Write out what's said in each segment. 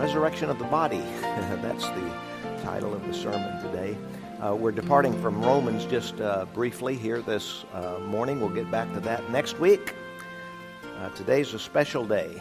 Resurrection of the Body. That's the title of the sermon today. We're departing from Romans just briefly here this morning. We'll get back to that next week. Today's a special day.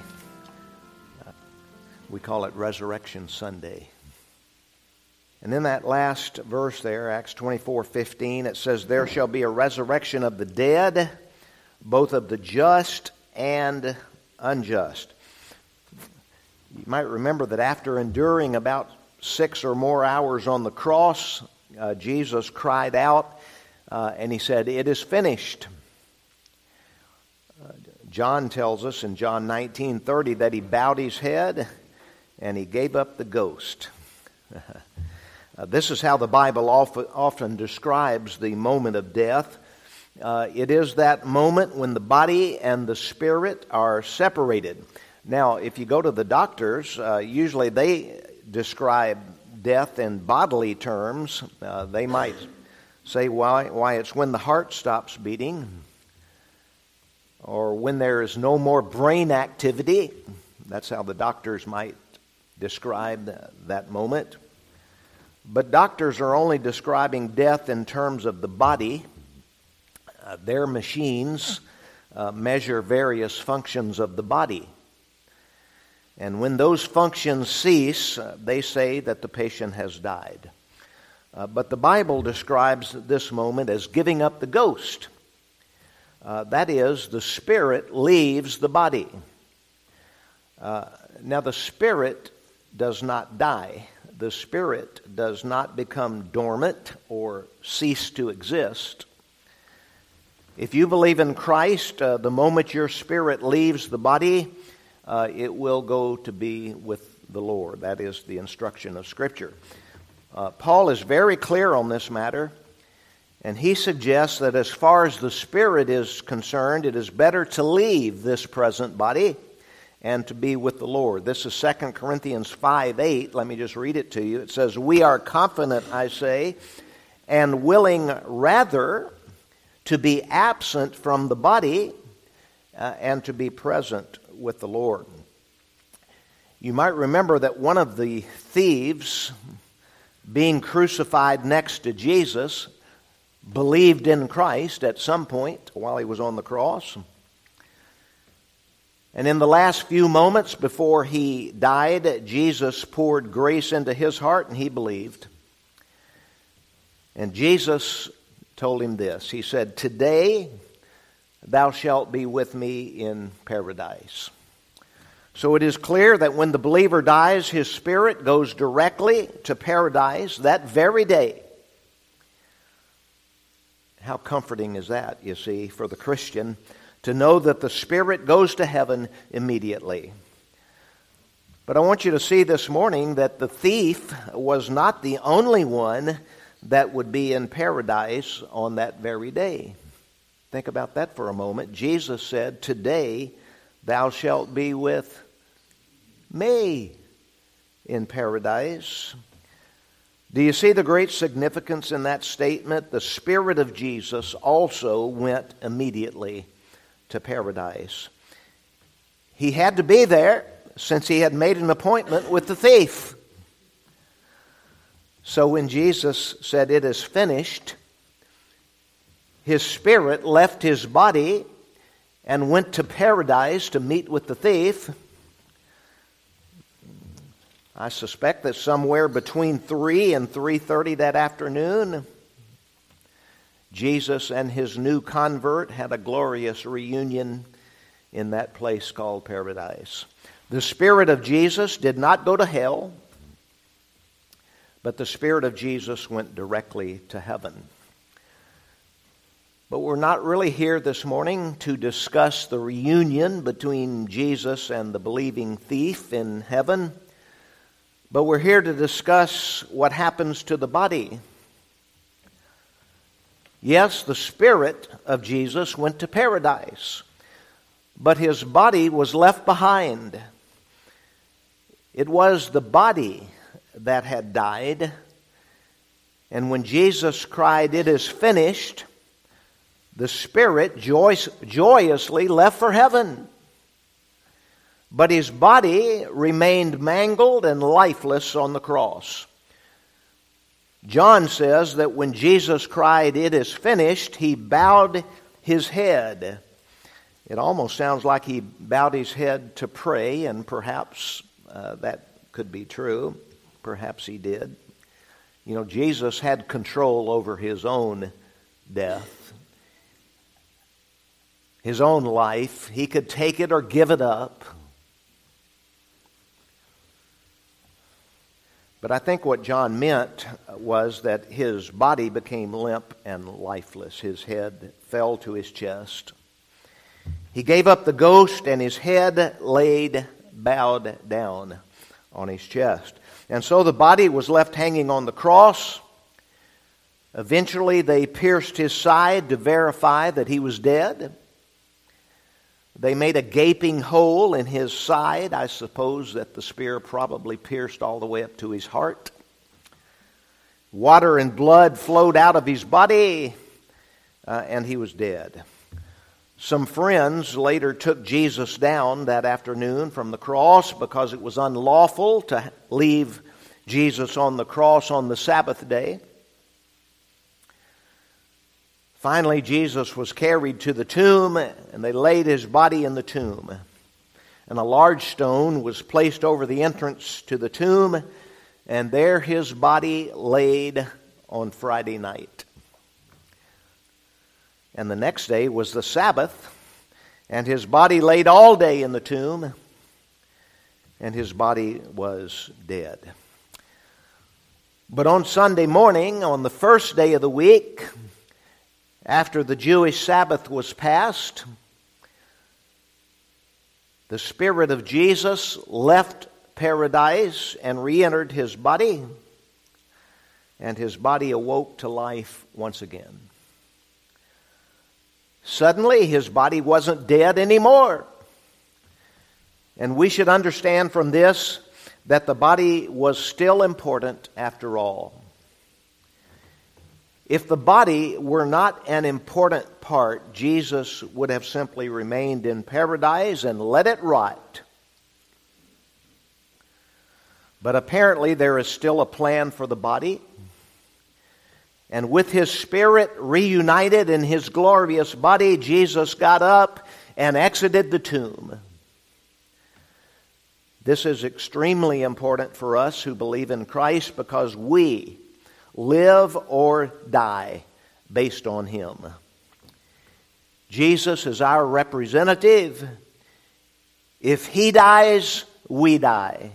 We call it Resurrection Sunday. And in that last verse there, Acts 24:15, it says, "There shall be a resurrection of the dead, both of the just and unjust." You might remember that after enduring about 6 or more hours on the cross, Jesus cried out and he said, "It is finished." John tells us in John 19:30 that he bowed his head and he gave up the ghost. This is how the Bible often describes the moment of death. It is that moment when the body and the spirit are separated. Now, if you go to the doctors, usually they describe death in bodily terms. They might say why it's when the heart stops beating, or when there is no more brain activity. That's how the doctors might describe that moment. But doctors are only describing death in terms of the body. Their machines measure various functions of the body. And when those functions cease, they say that the patient has died. But the Bible describes this moment as giving up the ghost. That is, the spirit leaves the body. Now, the spirit does not die. The spirit does not become dormant or cease to exist. If you believe in Christ, the moment your spirit leaves the body, it will go to be with the Lord. That is the instruction of Scripture. Paul is very clear on this matter, and he suggests that as far as the spirit is concerned, it is better to leave this present body and to be with the Lord. This is 2 Corinthians 5:8. Let me just read it to you. It says, "We are confident, I say, and willing rather to be absent from the body and to be present with the Lord." You might remember that one of the thieves being crucified next to Jesus believed in Christ at some point while he was on the cross. And in the last few moments before he died, Jesus poured grace into his heart and he believed. And Jesus told him this. He said, "Today thou shalt be with me in paradise." So it is clear that when the believer dies, his spirit goes directly to paradise that very day. How comforting is that, you see, for the Christian, to know that the spirit goes to heaven immediately. But I want you to see this morning that the thief was not the only one that would be in paradise on that very day. Think about that for a moment. Jesus said, "Today thou shalt be with me in paradise." Do you see the great significance in that statement? The Spirit of Jesus also went immediately to paradise. He had to be there since he had made an appointment with the thief. So when Jesus said, "It is finished," his spirit left his body and went to paradise to meet with the thief. I suspect that somewhere between 3 and 3:30 that afternoon, Jesus and his new convert had a glorious reunion in that place called paradise. The Spirit of Jesus did not go to hell, but the Spirit of Jesus went directly to heaven. But we're not really here this morning to discuss the reunion between Jesus and the believing thief in heaven, but we're here to discuss what happens to the body. Yes, the Spirit of Jesus went to paradise, but his body was left behind. It was the body that had died, and when Jesus cried, "It is finished," the Spirit joyously left for heaven. but his body remained mangled and lifeless on the cross. John says that when Jesus cried, "It is finished," he bowed his head. It almost sounds like he bowed his head to pray, and perhaps that could be true. Perhaps he did. You know, Jesus had control over his own death, his own life. He could take it or give it up. But I think what John meant was that his body became limp and lifeless. His head fell to his chest. He gave up the ghost, and his head laid bowed down on his chest. And so the body was left hanging on the cross. Eventually they pierced his side to verify that he was dead. They made a gaping hole in his side. I suppose that the spear probably pierced all the way up to his heart. Water and blood flowed out of his body, and he was dead. Some friends later took Jesus down that afternoon from the cross because it was unlawful to leave Jesus on the cross on the Sabbath day. Finally, Jesus was carried to the tomb, and they laid his body in the tomb. And a large stone was placed over the entrance to the tomb, and there his body laid on Friday night. And the next day was the Sabbath, and his body laid all day in the tomb, and his body was dead. But on Sunday morning, on the first day of the week, after the Jewish Sabbath was passed, the Spirit of Jesus left paradise and re-entered his body, and his body awoke to life once again. Suddenly, his body wasn't dead anymore. And we should understand from this that the body was still important after all. If the body were not an important part, Jesus would have simply remained in paradise and let it rot. But apparently there is still a plan for the body. And with his spirit reunited in his glorious body, Jesus got up and exited the tomb. This is extremely important for us who believe in Christ because we live or die based on him. Jesus is our representative. If he dies, we die.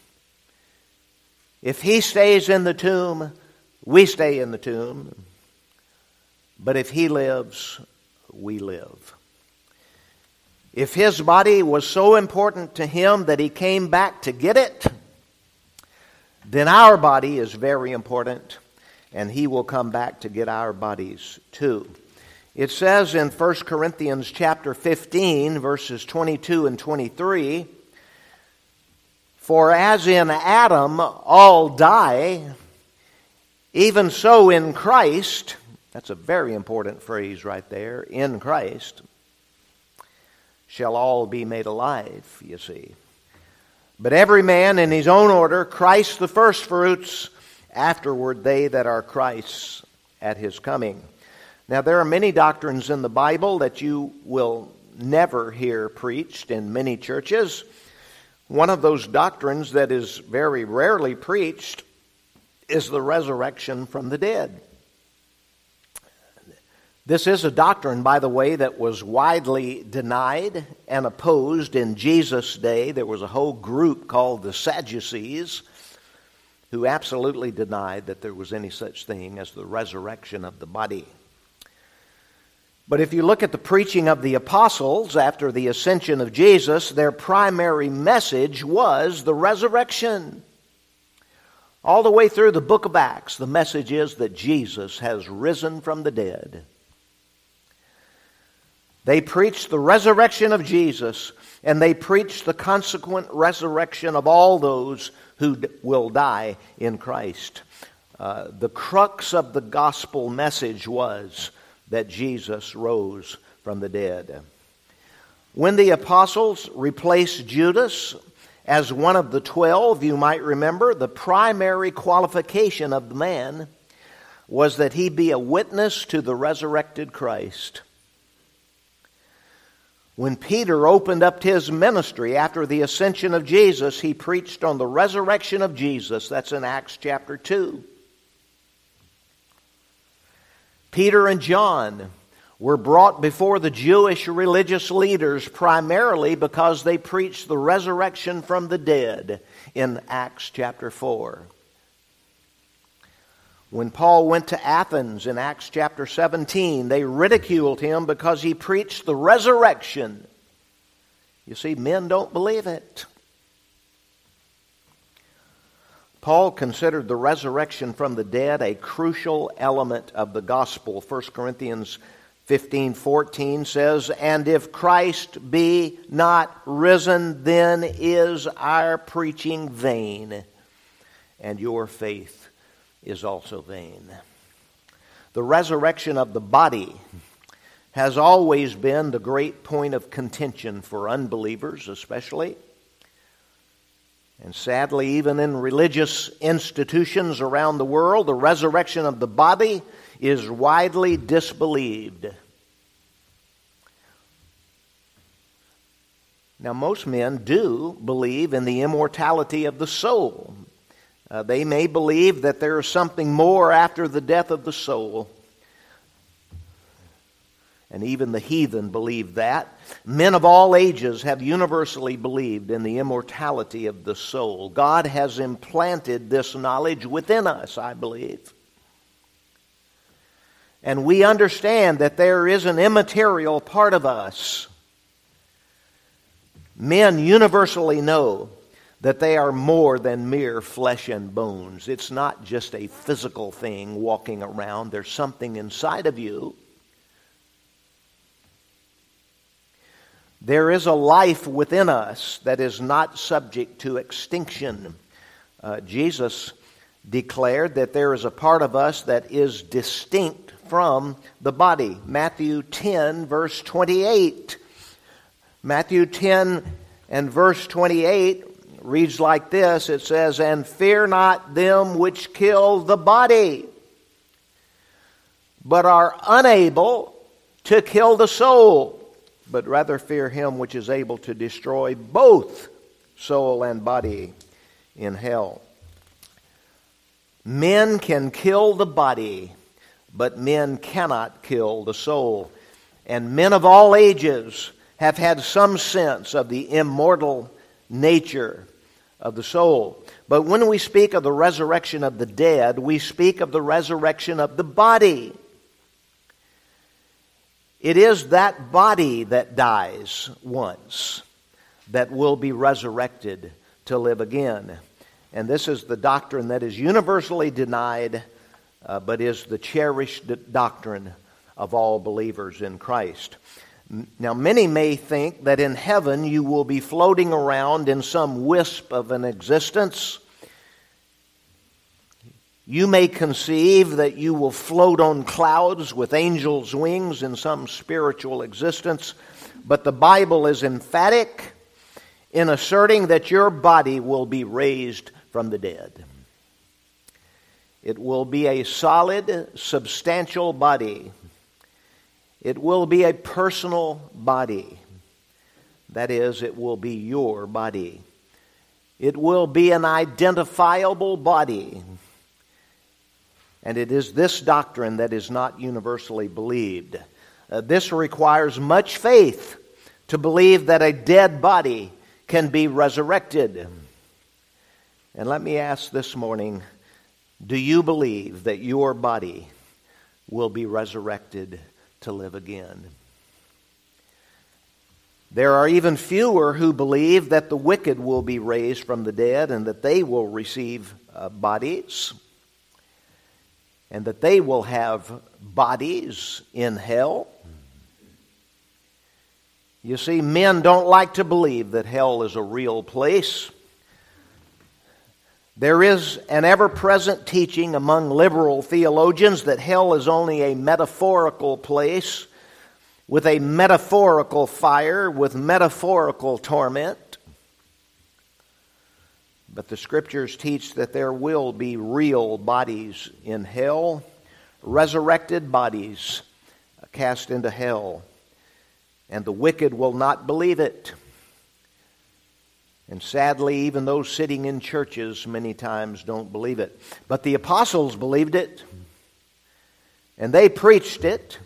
If he stays in the tomb, we stay in the tomb. But if he lives, we live. If his body was so important to him that he came back to get it, then our body is very important, and he will come back to get our bodies too. It says in 1 Corinthians chapter 15, verses 22 and 23, "For as in Adam all die, even so in Christ," that's a very important phrase right there, "in Christ shall all be made alive," you see. "But every man in his own order, Christ the firstfruits, afterward they that are Christ's at his coming." Now there are many doctrines in the Bible that you will never hear preached in many churches. One of those doctrines that is very rarely preached is the resurrection from the dead. This is a doctrine, by the way, that was widely denied and opposed in Jesus' day. There was a whole group called the Sadducees who absolutely denied that there was any such thing as the resurrection of the body. But if you look at the preaching of the apostles after the ascension of Jesus, their primary message was the resurrection. All the way through the book of Acts, the message is that Jesus has risen from the dead. They preached the resurrection of Jesus, and they preached the consequent resurrection of all those who will die in Christ. The crux of the gospel message was that Jesus rose from the dead. When the apostles replaced Judas as one of the 12, you might remember, the primary qualification of the man was that he be a witness to the resurrected Christ. When Peter opened up his ministry after the ascension of Jesus, he preached on the resurrection of Jesus. That's in Acts chapter 2. Peter and John were brought before the Jewish religious leaders primarily because they preached the resurrection from the dead in Acts chapter 4. When Paul went to Athens in Acts chapter 17, they ridiculed him because he preached the resurrection. You see, men don't believe it. Paul considered the resurrection from the dead a crucial element of the gospel. 1 Corinthians 15:14 says, "And if Christ be not risen, then is our preaching vain, and your faith is also vain." The resurrection of the body has always been the great point of contention for unbelievers especially. And sadly, even in religious institutions around the world, the resurrection of the body is widely disbelieved. Now, most men do believe in the immortality of the soul. They may believe that there is something more after the death of the soul. And even the heathen believe that. Men of all ages have universally believed in the immortality of the soul. God has implanted this knowledge within us, I believe. And we understand that there is an immaterial part of us. Men universally know that they are more than mere flesh and bones. It's not just a physical thing walking around. There's something inside of you. There is a life within us that is not subject to extinction. Jesus declared that there is a part of us that is distinct from the body. Matthew 10, verse 28. Matthew 10 and verse 28 reads like this. It says, "And fear not them which kill the body, but are unable to kill the soul, but rather fear him which is able to destroy both soul and body in hell." Men can kill the body, but men cannot kill the soul. And men of all ages have had some sense of the immortal nature of the soul. But when we speak of the resurrection of the dead, we speak of the resurrection of the body. It is that body that dies once that will be resurrected to live again. And this is the doctrine that is universally denied, but is the cherished doctrine of all believers in Christ. Now, many may think that in heaven you will be floating around in some wisp of an existence. You may conceive that you will float on clouds with angels' wings in some spiritual existence, but the Bible is emphatic in asserting that your body will be raised from the dead. It will be a solid, substantial body. It will be a personal body. That is, it will be your body. It will be an identifiable body. And it is this doctrine that is not universally believed. This requires much faith to believe that a dead body can be resurrected. And let me ask this morning, do you believe that your body will be resurrected to live again? There are even fewer who believe that the wicked will be raised from the dead and that they will receive bodies and that they will have bodies in hell. You see, men don't like to believe that hell is a real place. There is an ever-present teaching among liberal theologians that hell is only a metaphorical place with a metaphorical fire, with metaphorical torment. But the Scriptures teach that there will be real bodies in hell, resurrected bodies cast into hell. And the wicked will not believe it. And sadly, even those sitting in churches many times don't believe it. But the apostles believed it. And they preached it.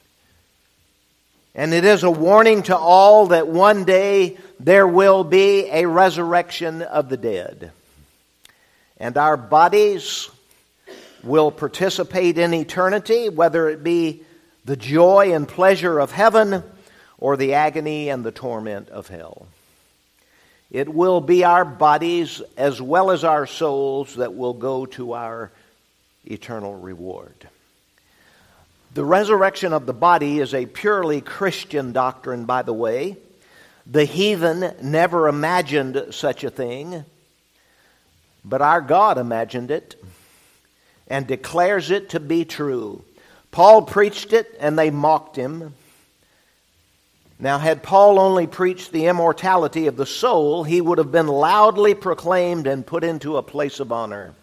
And it is a warning to all that one day there will be a resurrection of the dead. And our bodies will participate in eternity, whether it be the joy and pleasure of heaven or the agony and the torment of hell. It will be our bodies as well as our souls that will go to our eternal reward. The resurrection of the body is a purely Christian doctrine, by the way. The heathen never imagined such a thing, but our God imagined it and declares it to be true. Paul preached it and they mocked him. Now, had Paul only preached the immortality of the soul, he would have been loudly proclaimed and put into a place of honor.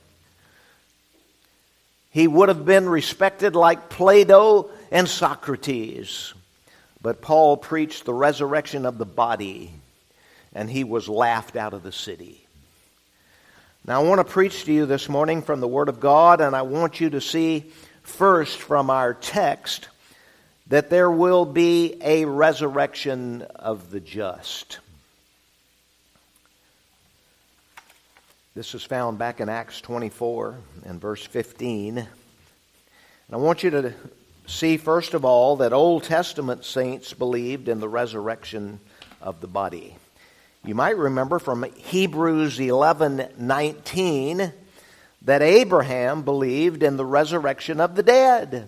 He would have been respected like Plato and Socrates. But Paul preached the resurrection of the body, and he was laughed out of the city. Now, I want to preach to you this morning from the Word of God, and I want you to see first from our text that there will be a resurrection of the just. This is found back in Acts 24 and verse 15. And I want you to see, first of all, that Old Testament saints believed in the resurrection of the body. You might remember from Hebrews 11:19 that Abraham believed in the resurrection of the dead.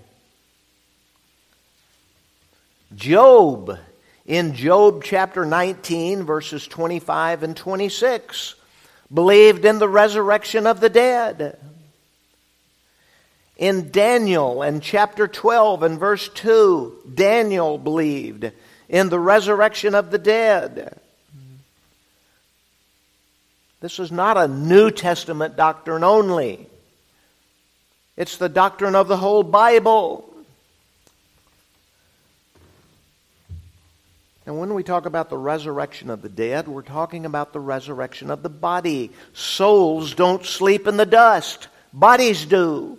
Job, in Job chapter 19, verses 25 and 26, believed in the resurrection of the dead. In Daniel and chapter 12 and verse 2, Daniel believed in the resurrection of the dead. This is not a New Testament doctrine only. It's the doctrine of the whole Bible. And when we talk about the resurrection of the dead, we're talking about the resurrection of the body. Souls don't sleep in the dust. Bodies do.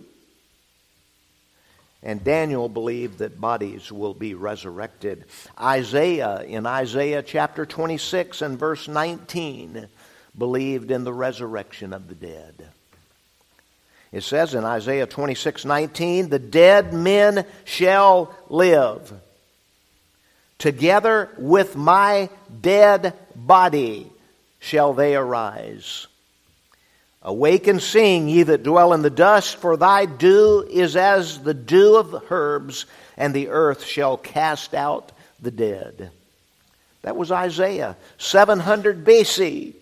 And Daniel believed that bodies will be resurrected. Isaiah, in Isaiah chapter 26 and verse 19, believed in the resurrection of the dead. It says in Isaiah 26:19, "The dead men shall live. Together with my dead body shall they arise. Awake and sing, ye that dwell in the dust, for thy dew is as the dew of the herbs, and the earth shall cast out the dead." That was Isaiah, 700 BC.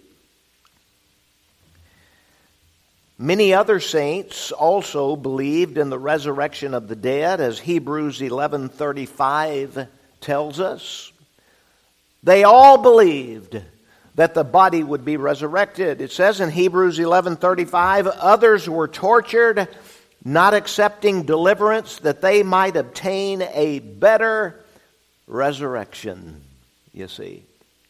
Many other saints also believed in the resurrection of the dead, as Hebrews 11:35 tells us. They all believed that the body would be resurrected. It says in Hebrews 11:35, "Others were tortured, not accepting deliverance, that they might obtain a better resurrection." You see.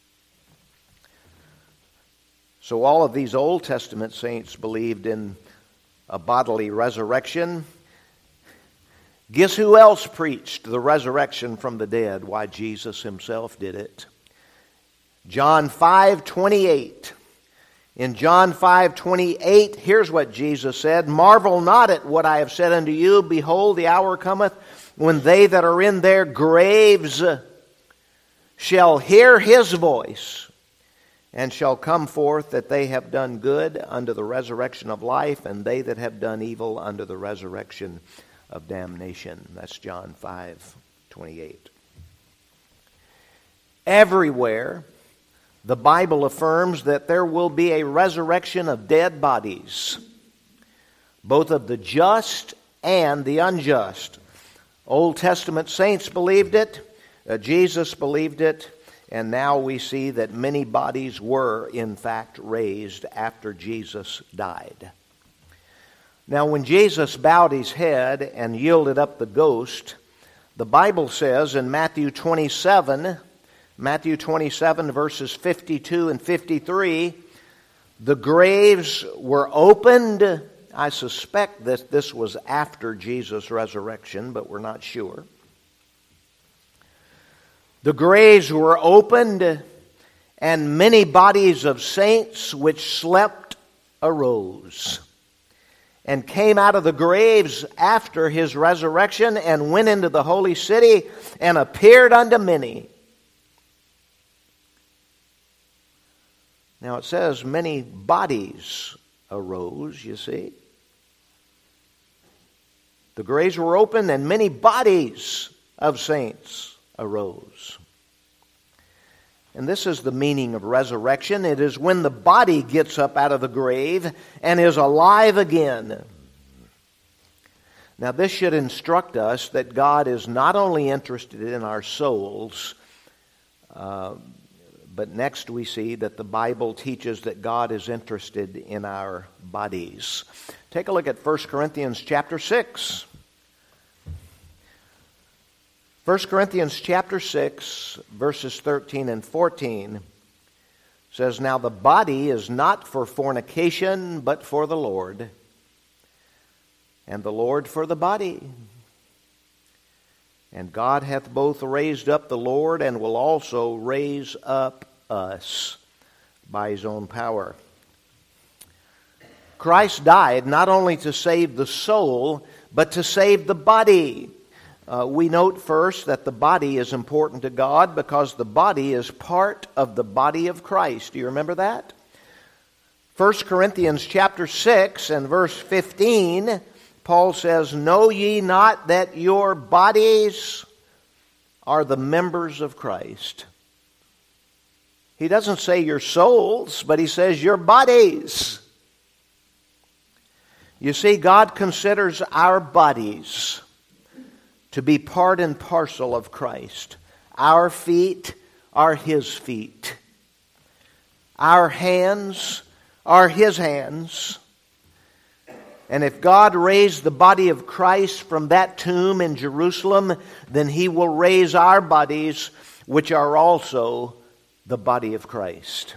So all of these Old Testament saints believed in a bodily resurrection. Guess who else preached the resurrection from the dead? Why, Jesus himself did it. John 5:28. In John 5:28, here's what Jesus said, "Marvel not at what I have said unto you. Behold, the hour cometh when they that are in their graves shall hear his voice, and shall come forth, that they have done good unto the resurrection of life, and they that have done evil unto the resurrection of damnation." That's John 5:28. Everywhere, the Bible affirms that there will be a resurrection of dead bodies, both of the just and the unjust. Old Testament saints believed it. Jesus believed it, and now we see that many bodies were, in fact, raised after Jesus died. Now, when Jesus bowed his head and yielded up the ghost, the Bible says in Matthew 27 verses 52 and 53, the graves were opened. I suspect that this was after Jesus' resurrection, but we're not sure. The graves were opened, and many bodies of saints which slept arose, and came out of the graves after his resurrection, and went into the holy city, and appeared unto many. Now it says many bodies arose, you see. The graves were opened and many bodies of saints arose. And this is the meaning of resurrection. It is when the body gets up out of the grave and is alive again. Now this should instruct us that God is not only interested in our souls, but next we see that the Bible teaches that God is interested in our bodies. Take a look at 1 Corinthians chapter 6. 1 Corinthians chapter 6, verses 13 and 14 says, Now the body is not for fornication, but for the Lord, and the Lord for the body. And God hath both raised up the Lord, and will also raise up us by his own power. Christ died not only to save the soul, but to save the body. We note first that the body is important to God because the body is part of the body of Christ. Do you remember that? 1 Corinthians chapter 6 and verse 15, Paul says, Know ye not that your bodies are the members of Christ? He doesn't say your souls, but he says your bodies. You see, God considers our bodies to be part and parcel of Christ. Our feet are his feet. Our hands are his hands. And if God raised the body of Christ from that tomb in Jerusalem, then he will raise our bodies, which are also the body of Christ.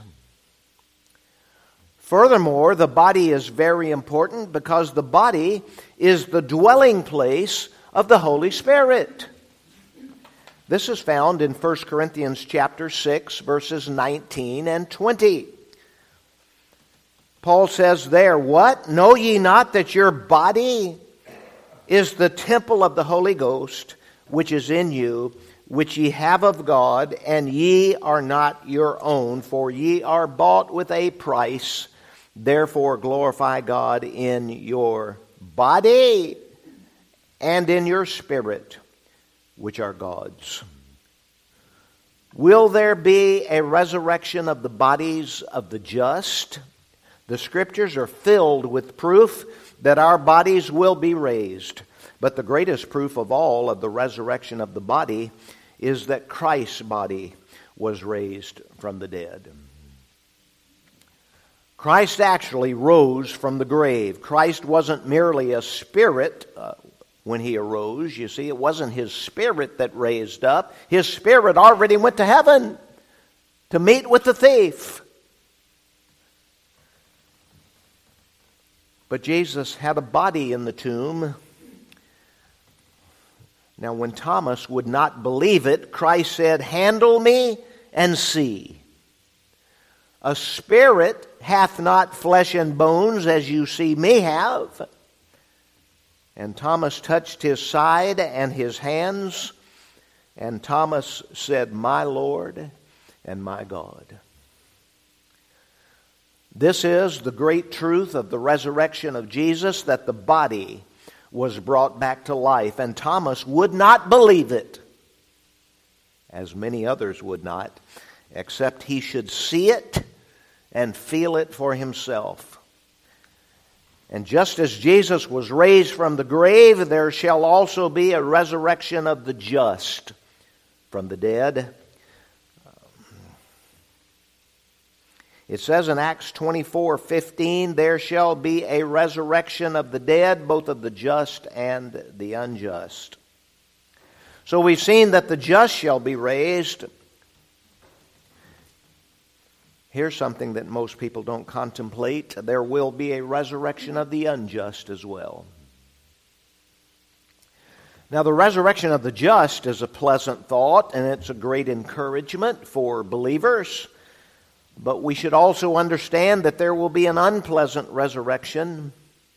Furthermore, the body is very important because the body is the dwelling place of the Holy Spirit. This is found in 1 Corinthians chapter 6, verses 19 and 20. Paul says there, What? Know ye not that your body is the temple of the Holy Ghost, which is in you, which ye have of God, and ye are not your own, for ye are bought with a price. Therefore glorify God in your body and in your spirit, which are God's. Will there be a resurrection of the bodies of the just? The Scriptures are filled with proof that our bodies will be raised. But the greatest proof of all of the resurrection of the body is that Christ's body was raised from the dead. Christ actually rose from the grave. Christ wasn't merely a spirit when he arose. You see, it wasn't his spirit that raised up. His spirit already went to heaven to meet with the thief. But Jesus had a body in the tomb. Now, when Thomas would not believe it, Christ said, Handle me and see. A spirit hath not flesh and bones as you see me have. And Thomas touched his side and his hands, and Thomas said, My Lord and my God. This is the great truth of the resurrection of Jesus, that the body was brought back to life. And Thomas would not believe it, as many others would not, except he should see it and feel it for himself. And just as Jesus was raised from the grave, there shall also be a resurrection of the just from the dead. It says in Acts 24:15, there shall be a resurrection of the dead, both of the just and the unjust. So we've seen that the just shall be raised. Here's something that most people don't contemplate. There will be a resurrection of the unjust as well. Now, the resurrection of the just is a pleasant thought, and it's a great encouragement for believers. But we should also understand that there will be an unpleasant resurrection.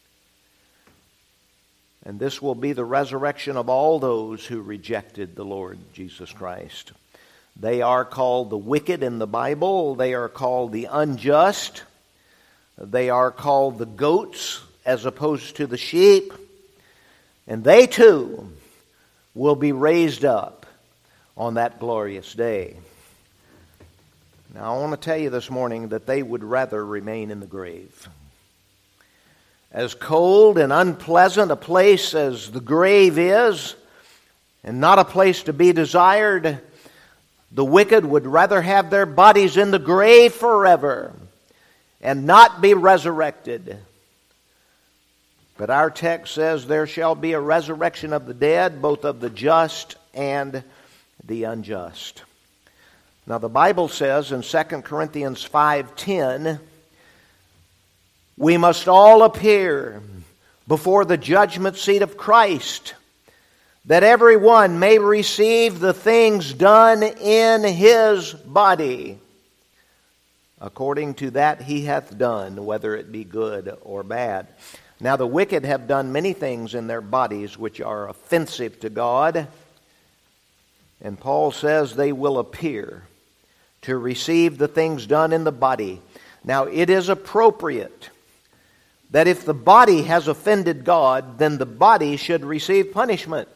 And this will be the resurrection of all those who rejected the Lord Jesus Christ. They are called the wicked in the Bible. They are called the unjust. They are called the goats as opposed to the sheep. And they too will be raised up on that glorious day. Now, I want to tell you this morning that they would rather remain in the grave. As cold and unpleasant a place as the grave is, and not a place to be desired, the wicked would rather have their bodies in the grave forever and not be resurrected. But our text says there shall be a resurrection of the dead, both of the just and the unjust. Now the Bible says in 2 Corinthians 5:10, we must all appear before the judgment seat of Christ, that everyone may receive the things done in his body, according to that he hath done, whether it be good or bad. Now the wicked have done many things in their bodies which are offensive to God. And Paul says they will appear to receive the things done in the body. Now it is appropriate that if the body has offended God, then the body should receive punishment.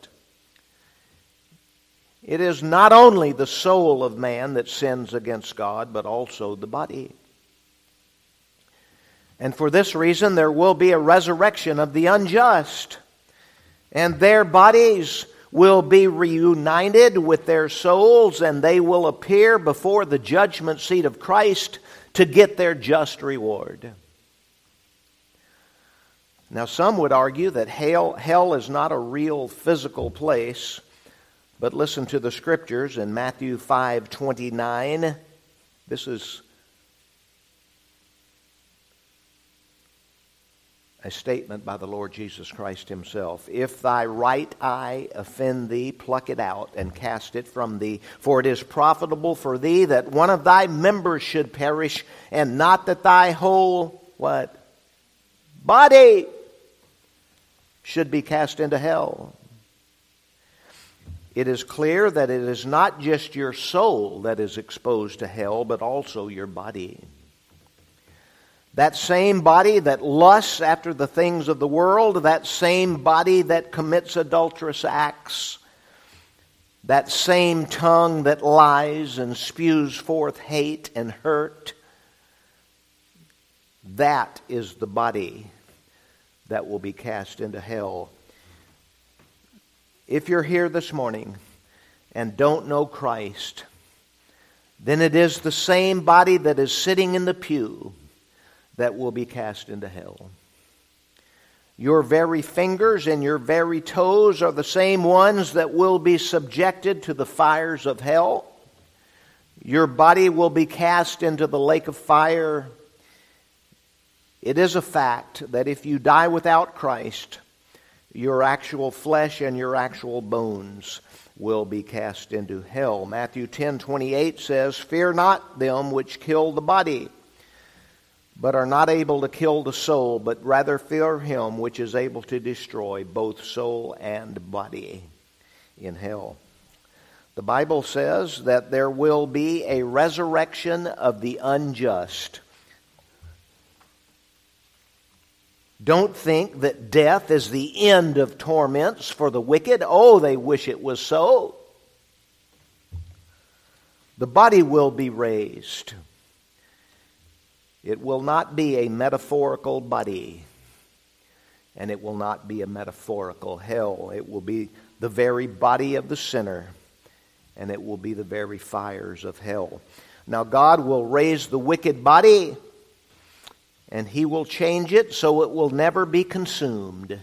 It is not only the soul of man that sins against God, but also the body. And for this reason, there will be a resurrection of the unjust. And their bodies will be reunited with their souls, and they will appear before the judgment seat of Christ to get their just reward. Now, some would argue that hell is not a real physical place, but listen to the scriptures in Matthew 5:29. This is a statement by the Lord Jesus Christ himself. If thy right eye offend thee, pluck it out and cast it from thee. For it is profitable for thee that one of thy members should perish, and not that thy whole, what? Body should be cast into hell. It is clear that it is not just your soul that is exposed to hell, but also your body. That same body that lusts after the things of the world, that same body that commits adulterous acts, that same tongue that lies and spews forth hate and hurt, that is the body that will be cast into hell. If you're here this morning and don't know Christ, then it is the same body that is sitting in the pew that will be cast into hell. Your very fingers and your very toes are the same ones that will be subjected to the fires of hell. Your body will be cast into the lake of fire. It is a fact that if you die without Christ, your actual flesh and your actual bones will be cast into hell. Matthew 10:28 says, "Fear not them which kill the body, but are not able to kill the soul, but rather fear him which is able to destroy both soul and body in hell." The Bible says that there will be a resurrection of the unjust. Don't think that death is the end of torments for the wicked. Oh, they wish it was so. The body will be raised. It will not be a metaphorical body, and it will not be a metaphorical hell. It will be the very body of the sinner, and it will be the very fires of hell. Now God will raise the wicked body, and He will change it so it will never be consumed.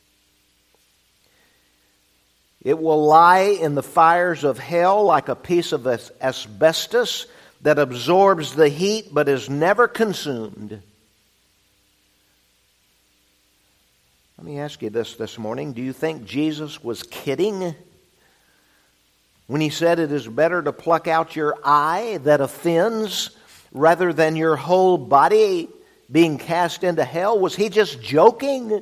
It will lie in the fires of hell like a piece of asbestos that absorbs the heat but is never consumed. Let me ask you this morning. Do you think Jesus was kidding when He said it is better to pluck out your eye that offends rather than your whole body being cast into hell? Was He just joking?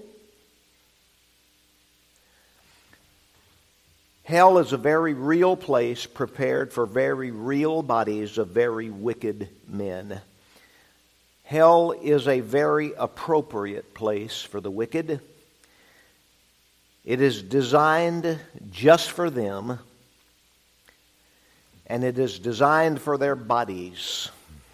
Hell is a very real place prepared for very real bodies of very wicked men. Hell is a very appropriate place for the wicked. It is designed just for them, and it is designed for their bodies.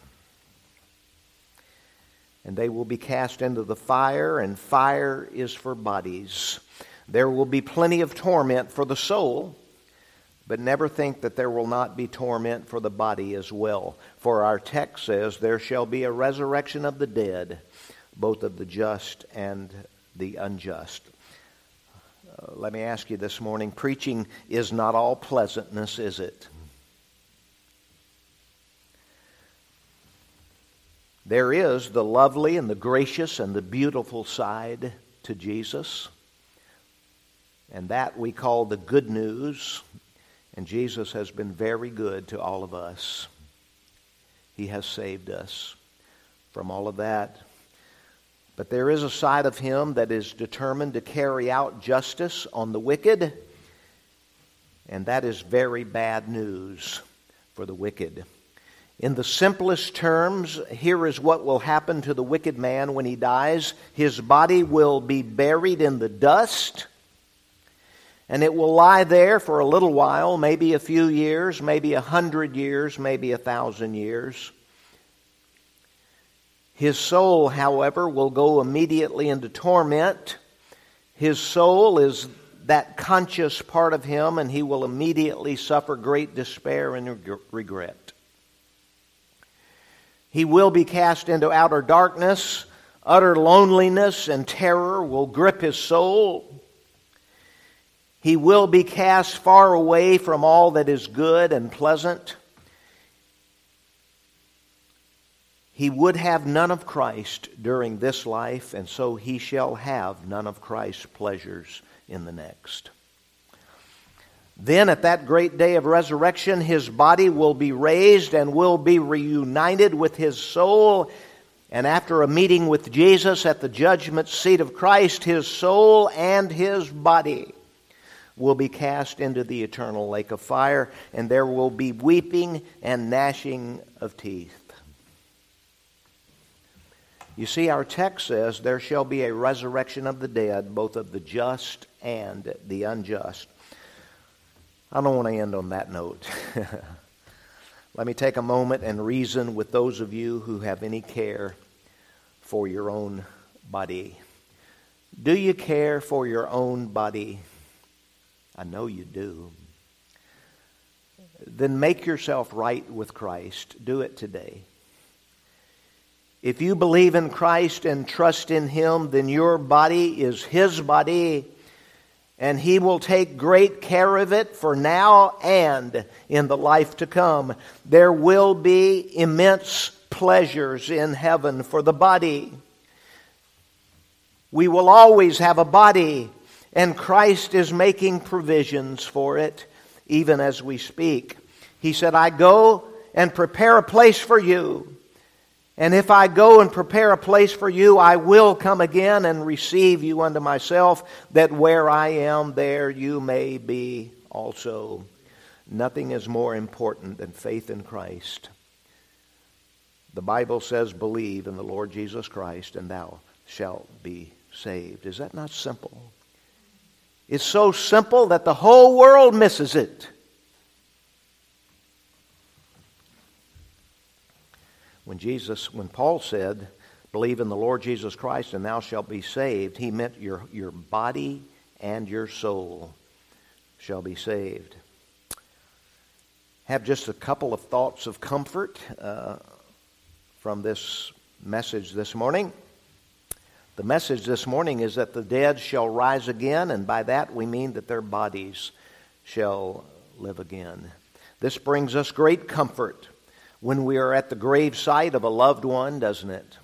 And they will be cast into the fire, and fire is for bodies. There will be plenty of torment for the soul, but never think that there will not be torment for the body as well. For our text says, there shall be a resurrection of the dead, both of the just and the unjust. Let me ask you this morning, preaching is not all pleasantness, is it? There is the lovely and the gracious and the beautiful side to Jesus. And that we call the good news. And Jesus has been very good to all of us. He has saved us from all of that. But there is a side of Him that is determined to carry out justice on the wicked. And that is very bad news for the wicked. In the simplest terms, here is what will happen to the wicked man when he dies. His body will be buried in the dust. And it will lie there for a little while, maybe a few years, maybe 100 years, maybe 1,000 years. His soul, however, will go immediately into torment. His soul is that conscious part of him, and he will immediately suffer great despair and regret. He will be cast into outer darkness. Utter loneliness and terror will grip his soul. He will be cast far away from all that is good and pleasant. He would have none of Christ during this life, and so he shall have none of Christ's pleasures in the next. Then at that great day of resurrection, his body will be raised and will be reunited with his soul. And after a meeting with Jesus at the judgment seat of Christ, his soul and his body will be cast into the eternal lake of fire, and there will be weeping and gnashing of teeth. You see, our text says, there shall be a resurrection of the dead, both of the just and the unjust. I don't want to end on that note. Let me take a moment and reason with those of you who have any care for your own body. Do you care for your own body? I know you do. Then make yourself right with Christ. Do it today. If you believe in Christ and trust in Him, then your body is His body, and He will take great care of it for now and in the life to come. There will be immense pleasures in heaven for the body. We will always have a body, and Christ is making provisions for it, even as we speak. He said, I go and prepare a place for you. And if I go and prepare a place for you, I will come again and receive you unto myself, that where I am, there you may be also. Nothing is more important than faith in Christ. The Bible says, believe in the Lord Jesus Christ, and thou shalt be saved. Is that not simple? It's so simple that the whole world misses it. When Paul said, believe in the Lord Jesus Christ and thou shalt be saved, he meant your body and your soul shall be saved. have just a couple of thoughts of comfort from this message this morning. The message this morning is that the dead shall rise again, and by that we mean that their bodies shall live again. This brings us great comfort when we are at the gravesite of a loved one, doesn't it?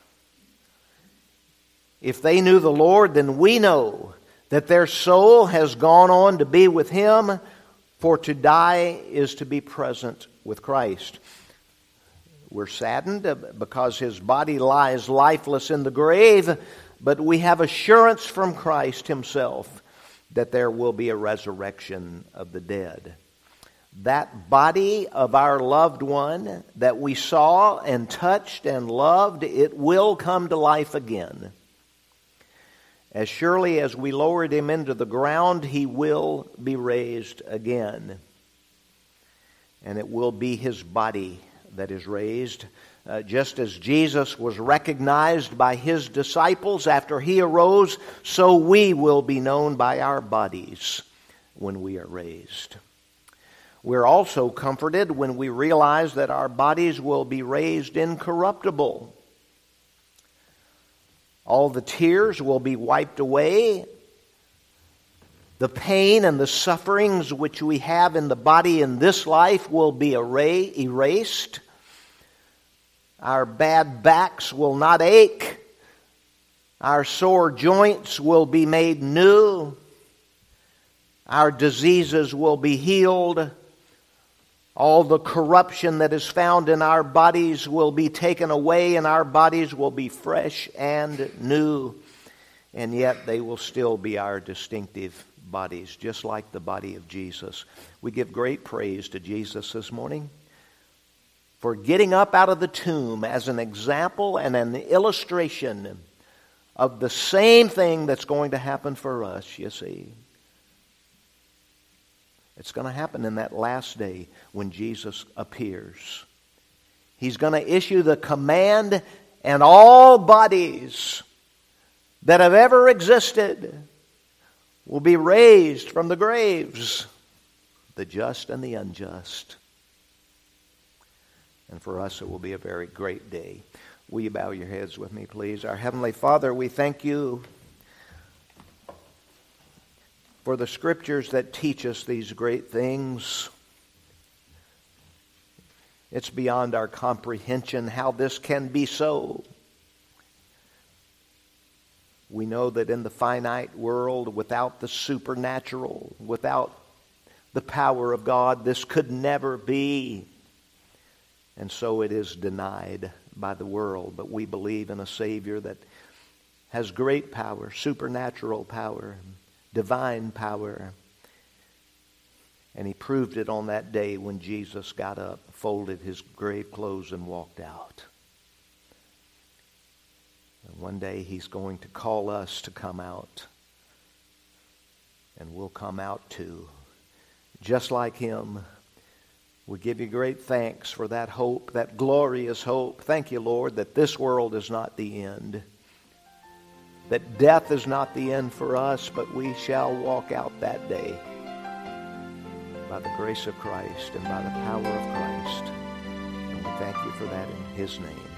If they knew the Lord, then we know that their soul has gone on to be with Him, for to die is to be present with Christ. We're saddened because His body lies lifeless in the grave, but we have assurance from Christ Himself that there will be a resurrection of the dead. That body of our loved one that we saw and touched and loved, it will come to life again. As surely as we lowered him into the ground, he will be raised again. And it will be his body that is raised. Just as Jesus was recognized by his disciples after he arose, so we will be known by our bodies when we are raised. We're also comforted when we realize that our bodies will be raised incorruptible. All the tears will be wiped away. The pain and the sufferings which we have in the body in this life will be erased. Our bad backs will not ache. Our sore joints will be made new. Our diseases will be healed. All the corruption that is found in our bodies will be taken away, and our bodies will be fresh and new. And yet they will still be our distinctive bodies, just like the body of Jesus. We give great praise to Jesus this morning for getting up out of the tomb as an example and an illustration of the same thing that's going to happen for us, you see. It's going to happen in that last day when Jesus appears. He's going to issue the command, and all bodies that have ever existed will be raised from the graves, the just and the unjust. And for us it will be a very great day. Will you bow your heads with me, please? Our Heavenly Father, we thank you for the Scriptures that teach us these great things. It's beyond our comprehension how this can be so. We know that in the finite world, without the supernatural, without the power of God, this could never be. And so it is denied by the world. But we believe in a Savior that has great power, supernatural power, divine power. And He proved it on that day when Jesus got up, folded His grave clothes, and walked out. And one day He's going to call us to come out. And we'll come out too. Just like Him. We give you great thanks for that hope, that glorious hope. Thank you, Lord, that this world is not the end. That death is not the end for us, but we shall walk out that day by the grace of Christ and by the power of Christ. And we thank you for that in His name.